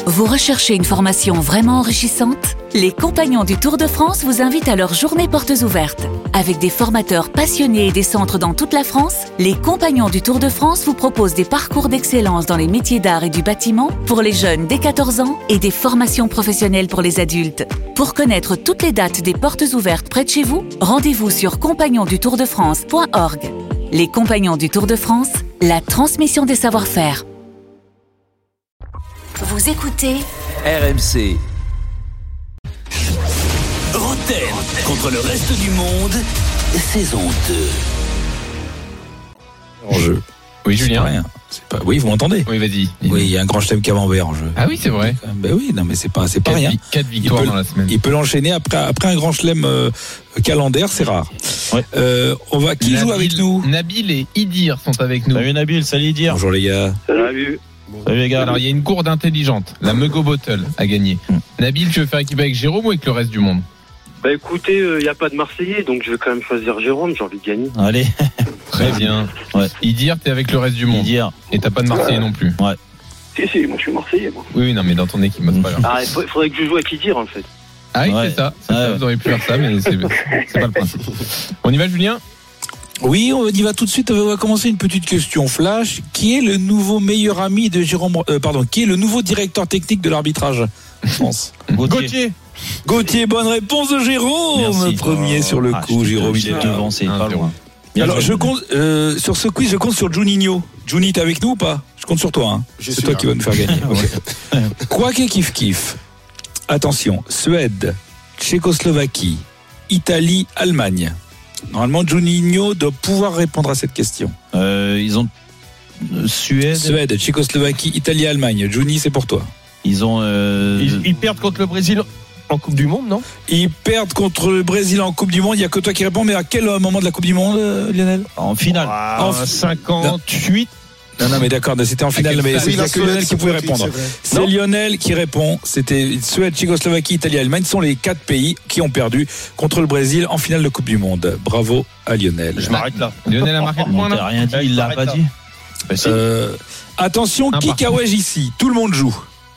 Vous recherchez une formation vraiment enrichissante ? Les Compagnons du Tour de France vous invitent à leur journée portes ouvertes. Avec des formateurs passionnés et des centres dans toute la France, les Compagnons du Tour de France vous proposent des parcours d'excellence dans les métiers d'art et du bâtiment pour les jeunes dès 14 ans et des formations professionnelles pour les adultes. Pour connaître toutes les dates des portes ouvertes près de chez vous, rendez-vous sur compagnonsdutourdefrance.org. Les Compagnons du Tour de France, la transmission des savoir-faire. Vous écoutez RMC. Roten contre le reste du monde, saison 2. En jeu. Oui, Julien. Rien. C'est pas... Oui, vous m'entendez ? Oui, vas-y. Oui, il y a un grand chelem Camembert en jeu. Ah oui, c'est vrai. Ben oui, non mais c'est pas rien. 4 victoires dans la semaine. Il peut l'enchaîner après un grand chelem calendaire, c'est rare. Ouais. On va joue avec nous ? Nabil et Idir sont avec nous. Salut Nabil, salut Idir. Bonjour les gars. Salut les gars. Alors il y a une gourde intelligente, la Mego Bottle a gagné. Nabil, tu veux faire équipe avec Jérôme ou avec le reste du monde ? Bah écoutez, il n'y a pas de Marseillais, donc je vais quand même choisir Jérôme, j'ai envie de gagner. Allez. Très bien. Ouais. Idir, t'es avec le reste du monde. Idir. Et t'as pas de Marseillais non plus. Ouais. Si, moi je suis Marseillais, moi. Oui, non, mais dans ton équipe, c'est pas grave. Ah, il faudrait que je joue avec Idir, en fait. Ah oui, c'est ça. Vous auriez pu faire ça, mais c'est pas le principe. On y va, Julien ? Oui, on y va tout de suite. On va commencer une petite question flash. Qui est le nouveau meilleur ami de Jérôme qui est le nouveau directeur technique de l'arbitrage en France ? Gauthier, bonne réponse de Jérôme. Merci. Premier sur le coup, Jérôme. Il est devant, c'est pas loin. Alors je compte sur ce quiz, je compte sur Juninho. Juni, t'es avec nous ou pas ? Je compte sur toi. C'est toi qui vas nous faire gagner. Quoi qu'il kiff. Attention, Suède, Tchécoslovaquie, Italie, Allemagne. Normalement, Juninho doit pouvoir répondre à cette question. Ils ont Suède, Tchécoslovaquie, Italie, Allemagne. Juni, c'est pour toi. Ils ont Ils perdent contre le Brésil en Coupe du Monde, non ? Ils perdent contre le Brésil en Coupe du Monde. Il n'y a que toi qui réponds. Mais à quel moment de la Coupe du Monde, Lionel ? en finale. En 58. Non, mais d'accord, c'était en finale, mais c'est que Lionel qui pouvait répondre. C'est Lionel qui répond. C'était Suède, Tchécoslovaquie, Italie, Allemagne. Ce sont les 4 pays qui ont perdu contre le Brésil en finale de Coupe du Monde. Bravo à Lionel. Je m'arrête là. Lionel a marqué le point, T'as là ? rien dit, il l'a pas dit. Attention, Kikawaj ici. Tout le monde joue.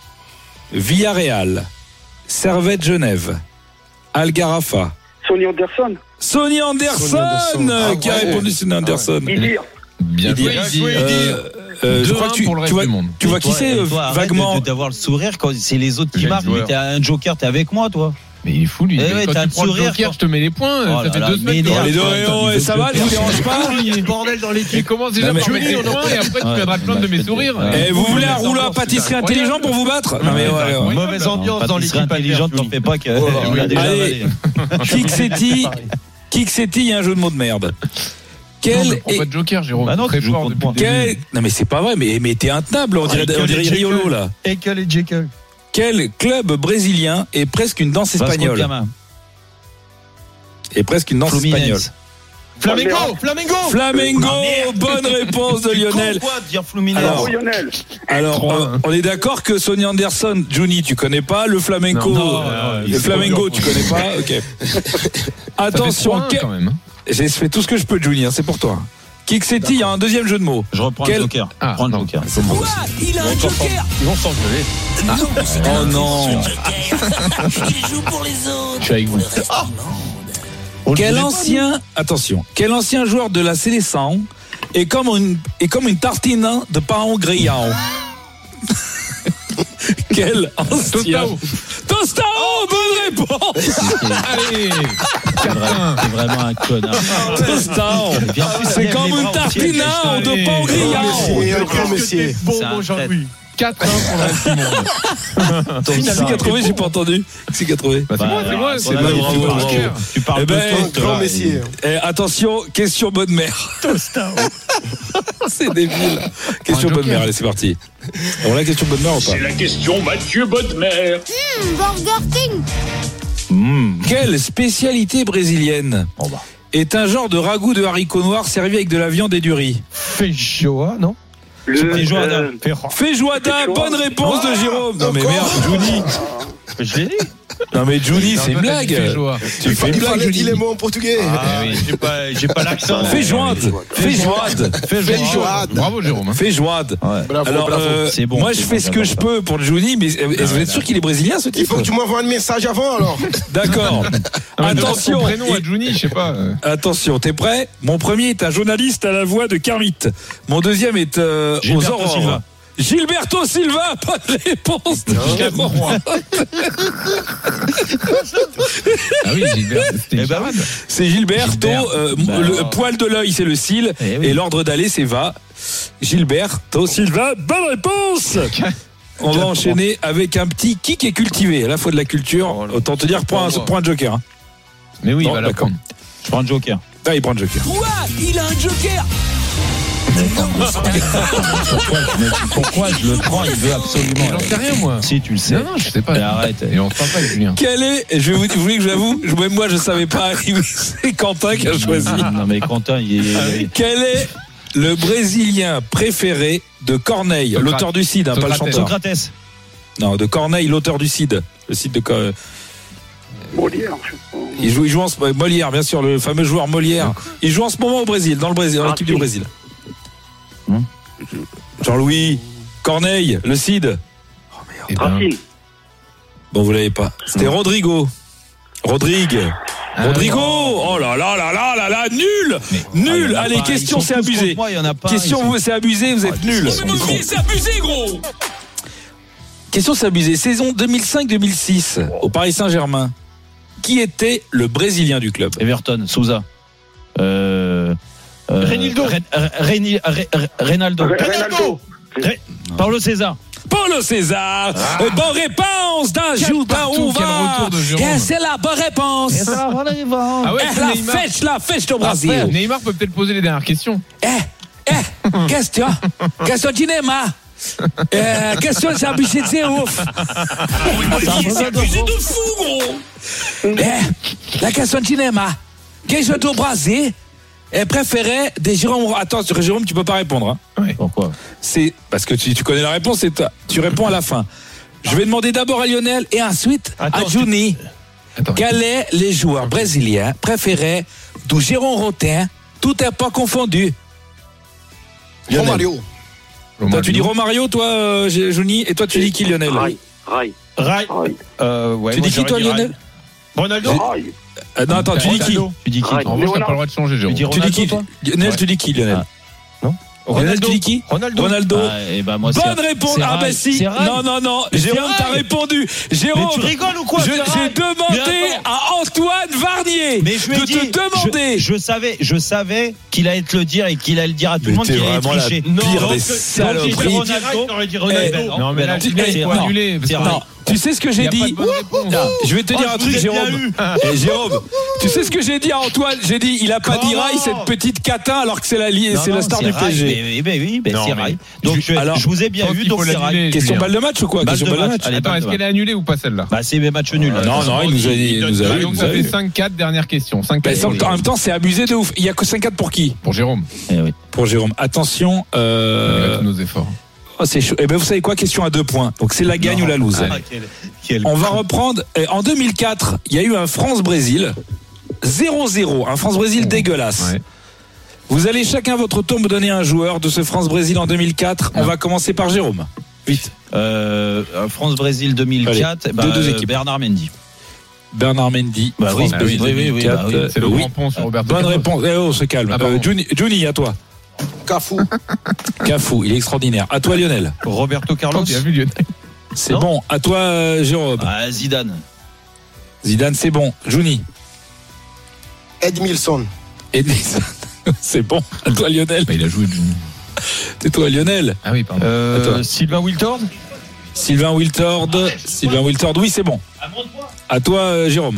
Villarreal, Servette Genève, Algarafa. Sonny Anderson. Sonny Anderson qui a répondu. Sonny Anderson. Idir. Bien joué, Idir. Je crois que tu vois qui c'est vaguement. D'avoir le sourire quand c'est les autres qui Jeune marquent. joueur. Mais t'es un joker, t'es avec moi, toi. Mais il est fou, lui. Eh ouais, Quand t'as tu un prends le sourire, joker, toi. je te mets les points. Oh Ça fait là 2 là, semaines. mais Les deux, ça va, je vous dérange pas. Bordel dans l'équipe. Il commence déjà par mettre les points et après tu viendras te plaindre de mes sourires. Vous voulez un rouleau à pâtisserie intelligent pour vous battre ? Non mais ouais. Mauvaise ambiance dans l'équipe intelligente, t'en fais pas qu'elle a déjà Allez, avalé. Kiksetti, il y a un jeu de mots de merde. Non, Quel mais prends pas de joker, Jérôme. Bah non, Très tu joues fort contre depuis moi. le début. Non mais c'est pas vrai, mais t'es intenable, on dirait Riolo là. Ekel et Jekyll. Quel club brésilien est presque une danse espagnole ? Et presque une danse espagnole. Flamengo, bonne réponse de Lionel. Pourquoi dire Fluminense ? Lionel. Alors, on est d'accord que Sonny Anderson, Juni, tu connais pas, le flamenco, le flamengo, tu connais pas, ok. Attention, quand même. j'ai fait tout ce que je peux, Juni, c'est pour toi. Kiksetti, il y a un deuxième jeu de mots. Je reprends le joker. Ah, Prends le non. joker. Quoi ? Il a un joker ? Ils vont s'engueuler. Oh non. Il joue pour les autres. Je suis avec vous. Quel ancien joueur de la sélection est comme une tartine de pain grillé. Quel ancien Tostao, bonne réponse. Allez, C'est vraiment un connard. Tostao, c'est comme une tartine de pain grillé. Bon, C'est un aujourd'hui. 4-1 pour le reste du monde. Qui c'est qui a trouvé, j'ai pas entendu. Qui c'est qui a trouvé? Bah, c'est moi, c'est bravo, moi. bravo. Tu parles Eh de ben, toast, grand là. Messier. Attention, question bonne mère. C'est débile. Question bonne mère, allez, c'est parti. On a la question bonne mère ou pas? C'est la question Mathieu Bodmer. Burger King. Quelle spécialité brésilienne est un genre de ragoût de haricots noirs servi avec de la viande et du riz? Feijoa, non? Feijoada, bonne réponse de Jérôme. Non mais merde, Johnny. Je l'ai dit. Non mais Juni, c'est une blague. Tu fais une blague, Il Juni. est mot en portugais. Ah oui, j'ai pas l'accent. Fais jointe. Bravo, Jérôme. Fais jointe. Alors, C'est bon, moi c'est je fais bon, ce que je peux pour Juni, mais vous êtes sûr qu'il est brésilien ce Il type? faut que tu m'envoies un message avant alors. D'accord. Attention. Attention. Prénom à Juni, je sais pas. Attention, t'es prêt? Mon premier est un journaliste à la voix de Kermit. Mon deuxième est aux Gilberto aurores. Silva. Gilberto Silva, pas de réponse de Jérôme. Ah oui, Gilbert, c'était une charade. C'est Gilberto, Gilbert. le poil de l'œil c'est le cil, Eh oui. et l'ordre d'aller c'est va. Gilberto Silva, bonne réponse. On va enchaîner avec un petit qui est cultivé, à la fois de la culture, autant te dire prends un joker. Hein. Mais oui, Bon, il va la d'accord. prendre. Je prends un joker. Ah, il prend le joker. Quoi? Il a un joker. Pourquoi je le prends? Il veut absolument. J'en sais rien, moi. Si, tu le sais. Non, je sais pas. Mais arrête. Et on se parle pas, Julien. Quel est, vous voulez que j'avoue, même moi je savais pas, c'est Quentin qui a choisi. Non mais Quentin, Quel est le Brésilien préféré de Corneille, Socrate. l'auteur du Cid, hein, pas le Socrate. chanteur. Socrates. Non, de Corneille, l'auteur du Cid. Le Cid de Molière, il joue en ce Molière, bien sûr, le fameux joueur Molière. Il joue en ce moment au Brésil, dans l'équipe du Brésil. Jean-Louis, Corneille, le Cid. Eh ben, Racine. Bon, vous l'avez pas. C'était Rodrigo. Rodrigo. Oh là là là là là là, nul. Nul. Allez, question, c'est abusé. Question, c'est abusé, vous êtes nuls. C'est abusé, gros. Question, c'est abusé. Saison 2005-2006 au Paris Saint-Germain. Qui était le Brésilien du club? Everton, Souza. Reinaldo. Paulo César. Paulo César. Bonne réponse d'Ajuda quel retour de Jérôme. C'est la bonne réponse. Ah ouais, La fête au Brésil. Neymar peut peut-être poser les dernières questions. Question de Neymar. Question, c'est abusé de zéro. C'est abusé de fou, gros. La question de Neymar. Quel joueur au Brésil est préféré des Jérôme? Attends, Jérôme, tu peux pas répondre. Hein. Pourquoi? C'est parce que tu connais la réponse, c'est toi. Tu réponds à la fin. Je vais demander d'abord à Lionel et ensuite à Juni. Quel est les joueurs brésiliens préférés du Jérôme Rotin, tout est pas confondu? Romario. Toi, tu dis Romario, toi, Juni, et toi, tu dis qui, Lionel? Rai. Ouais, Tu dis qui, toi, Lionel? Ronaldo. Non, attends, tu dis qui? Tu dis qui? En revanche, t'as pas le droit de changer, Jérôme. Tu dis Tu dis qui? toi? Lionel, tu dis qui, Lionel? Non. Lionel, tu dis qui? Ronaldo. Ah, et bah moi, Bonne réponse. Ah bah si. Non. Jérôme, t'as répondu. Jérôme. Mais tu rigoles ou quoi? J'ai demandé à Antoine Varnier mais je lui ai de dit, te demander. Je savais qu'il allait te le dire et qu'il allait le dire à tout le monde qu'il allait tricher. Pire des saloperies. Non, mais là, il faut annuler. Non. Tu sais ce que j'ai dit? Je vais te dire un truc, Jérôme. Jérôme, tu sais ce que j'ai dit à Antoine? J'ai dit, il a pas dit Rai, cette petite catin, alors que c'est la star du PSG. Oui, c'est Rai. Donc je vous ai bien vu, donc c'est Rai. Question balle de match ou quoi? Question balle de match. Attends, est-ce qu'elle est annulée ou pas celle-là? Bah c'est match nul. Non, il nous a Donc ça fait 5-4, dernière question. 5-4. En même temps, c'est abusé de ouf. Il y a que 5-4 pour qui? Pour Jérôme. Pour Jérôme. Attention. Avec tous nos efforts. Oh, c'est chaud. Eh ben, vous savez quoi? Question à 2 points. Donc, c'est la gagne ou la lose. On va reprendre. En 2004, il y a eu un France-Brésil. 0-0. Un France-Brésil dégueulasse. Ouais. Vous allez chacun votre tour me donner un joueur de ce France-Brésil en 2004. On va commencer par Jérôme. Vite. France-Brésil 2004. Allez, deux équipes. Bernard Mendy. Bernard Mendy. Bah oui, France-Brésil oui, 2004. C'est le grand pont sur Roberto Bonne Carlos. réponse. On se calme. Ah, pardon. Juni, à toi. Cafou, il est extraordinaire. À toi, Lionel. Roberto Carlos. Tu as vu Lionel? C'est bon. À toi, Jérôme. Zidane. Zidane, c'est bon. Juni. Edmilson. Edmilson. C'est bon. À toi, Lionel. Il a joué. C'est toi, Lionel. Ah oui, pardon. Sylvain Wiltord. Sylvain Wiltord, oui, c'est bon. À toi, Jérôme.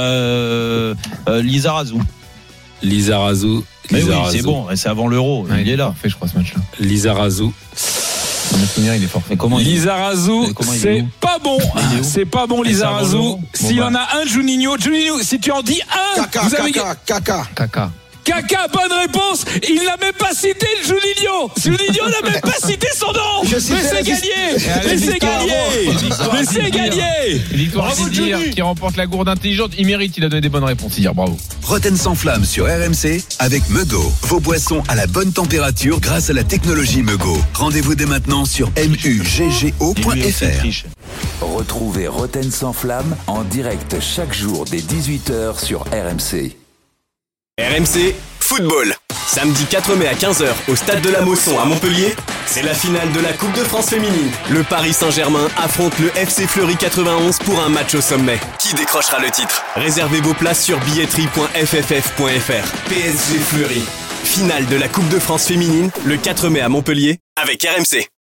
Lizarazu. Lizarazu. Mais oui, c'est bon, c'est avant l'Euro. Ouais, il est là. Fait, je crois, ce match-là. Lizarazu. Dans mes souvenirs, il est fort. Mais comment Lizarazu, c'est pas bon. C'est pas bon, Lizarazu. S'il y en a un, Juninho, si tu en dis un, vous avez Kaka. Caca, bonne réponse. Il n'a même pas cité le Juninho. Juninho n'a même pas cité son nom. Mais c'est gagné. Mais c'est gagné. Mais c'est gagné. Victoire Didier qui remporte la gourde intelligente. Il mérite, il a donné des bonnes réponses hier. Bravo. Roten sans flamme sur RMC avec Mego. Vos boissons à la bonne température grâce à la technologie Mego. Rendez-vous dès maintenant sur muggo.fr. Retrouvez Roten sans flamme en direct chaque jour dès 18h sur RMC. RMC Football. Samedi 4 mai à 15h au Stade de la Mosson à Montpellier, c'est la finale de la Coupe de France féminine. Le Paris Saint-Germain affronte le FC Fleury 91 pour un match au sommet. Qui décrochera le titre ? Réservez vos places sur billetterie.fff.fr. PSG Fleury. Finale de la Coupe de France féminine le 4 mai à Montpellier avec RMC.